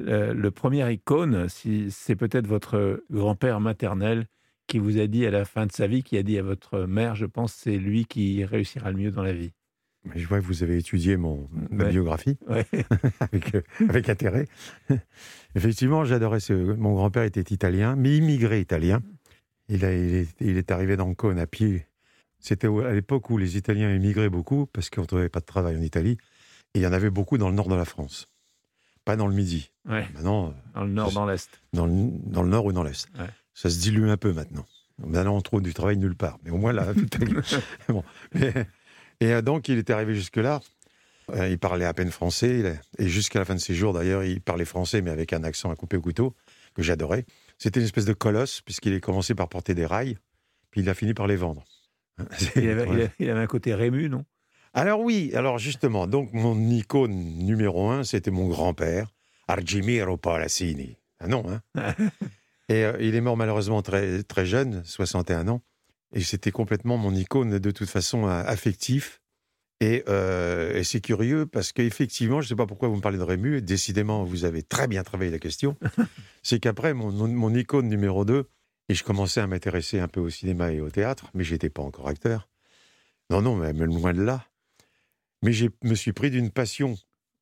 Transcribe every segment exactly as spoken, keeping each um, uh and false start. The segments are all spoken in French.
le, le premier icône, si c'est peut-être votre grand-père maternel qui vous a dit à la fin de sa vie, qui a dit à votre mère, je pense, c'est lui qui réussira le mieux dans la vie. Mais je vois que vous avez étudié mon, ma Ouais, biographie ouais. avec, euh, avec intérêt. Effectivement, j'adorais ce. Mon grand-père était italien, mais immigré italien. Il, a, il, est, il est arrivé dans Cône à pied. C'était à l'époque où les Italiens immigraient beaucoup parce qu'on ne trouvait pas de travail en Italie. Et il y en avait beaucoup dans le nord de la France, pas dans le midi. Ouais. Maintenant, Dans le nord, ça, dans l'est. dans, le, dans le nord ou dans l'est. Ouais. Ça se dilue un peu maintenant. Maintenant, on trouve du travail nulle part. Mais au moins, là, l'Italie. Bon. Mais, et donc, il était arrivé jusque-là. Euh, il parlait à peine français. Il a, et jusqu'à la fin de ses jours, d'ailleurs, il parlait français, mais avec un accent à couper au couteau, que j'adorais. C'était une espèce de colosse, puisqu'il a commencé par porter des rails, puis il a fini par les vendre. Il avait, il, avait, il avait un côté Rému, non? Alors oui, alors justement, donc mon icône numéro un, c'était mon grand-père, Argimiro Palazzini. Ah non, hein. Et euh, il est mort malheureusement très, très jeune, soixante et un ans. Et c'était complètement mon icône, de toute façon, affectif. Et, euh, et c'est curieux, parce qu'effectivement, je ne sais pas pourquoi vous me parlez de Rému, et décidément, vous avez très bien travaillé la question. C'est qu'après, mon, mon icône numéro deux, et je commençais à m'intéresser un peu au cinéma et au théâtre, mais je n'étais pas encore acteur. Non, non, même loin de là. Mais je me suis pris d'une passion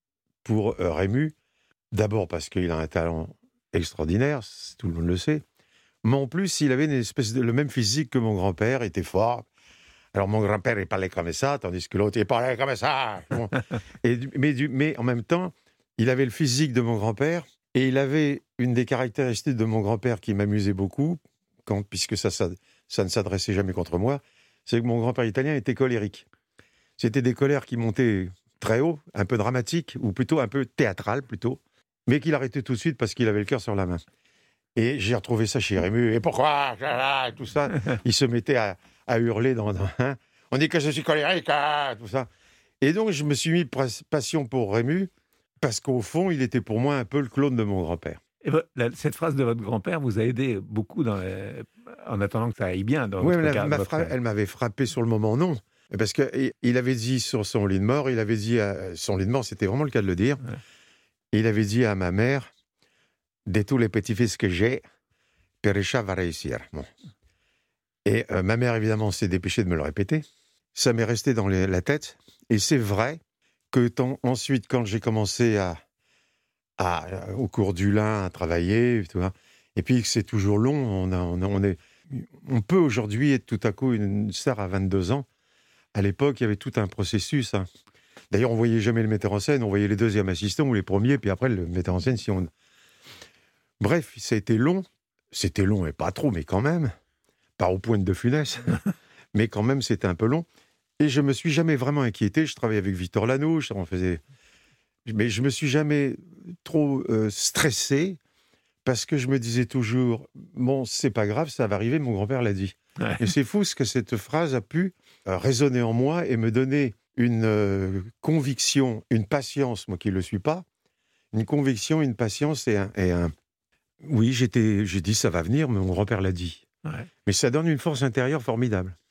pour euh, Rému, d'abord parce qu'il a un talent extraordinaire, tout le monde le sait, mais en plus, il avait une espèce de, le même physique que mon grand-père, il était fort. Alors, mon grand-père, il parlait comme ça, tandis que l'autre, il parlait comme ça. Bon. Et, mais, du, mais en même temps, il avait le physique de mon grand-père, et il avait une des caractéristiques de mon grand-père qui m'amusait beaucoup, quand, puisque ça, ça, ça ne s'adressait jamais contre moi, c'est que mon grand-père italien était colérique. C'était des colères qui montaient très haut, un peu dramatiques, ou plutôt un peu théâtrales, plutôt, mais qu'il arrêtait tout de suite parce qu'il avait le cœur sur la main. Et j'ai retrouvé ça chez Rému. Et pourquoi et tout ça. Il se mettait à, à hurler dans, dans hein, on dit que je suis colérique, hein, tout ça. Et donc je me suis mis passion pour Rému parce qu'au fond, il était pour moi un peu le clone de mon grand-père. Et la, cette phrase de votre grand-père vous a aidé beaucoup dans les, en attendant que ça aille bien dans oui, votre elle, cas, m'a votre... fra- elle m'avait frappé sur le moment, non. Parce qu'il avait dit sur son lit de mort, il avait dit à son lit de mort, c'était vraiment le cas de le dire, ouais. Il avait dit à ma mère, de tous les petits-fils que j'ai, Pérécha va réussir. Bon. Et euh, ma mère, évidemment, s'est dépêchée de me le répéter. Ça m'est resté dans les, la tête. Et c'est vrai que tant, ensuite, quand j'ai commencé à, à, au cours du lin, à travailler, tu vois, et puis que c'est toujours long, on, a, on, a, on, est, on peut aujourd'hui être tout à coup une star à vingt-deux ans. À l'époque, il y avait tout un processus. Hein. D'ailleurs, on ne voyait jamais le metteur en scène, on voyait les deuxièmes assistants ou les premiers, puis après, le metteur en scène, si on... Bref, ça a été long. C'était long, et pas trop, mais quand même. Pas au point de De Funès, mais quand même, c'était un peu long. Et je ne me suis jamais vraiment inquiété. Je travaillais avec Victor Lanouche, on faisait... mais je ne me suis jamais trop euh, stressé, parce que je me disais toujours, bon, c'est pas grave, ça va arriver, mon grand-père l'a dit. Ouais. Et c'est fou ce que cette phrase a pu euh, résonner en moi et me donner une euh, conviction, une patience, moi qui ne le suis pas, une conviction, une patience et un... Et un... Oui, j'étais, j'ai dit, ça va venir, mais mon grand-père l'a dit. Ouais. Mais ça donne une force intérieure formidable.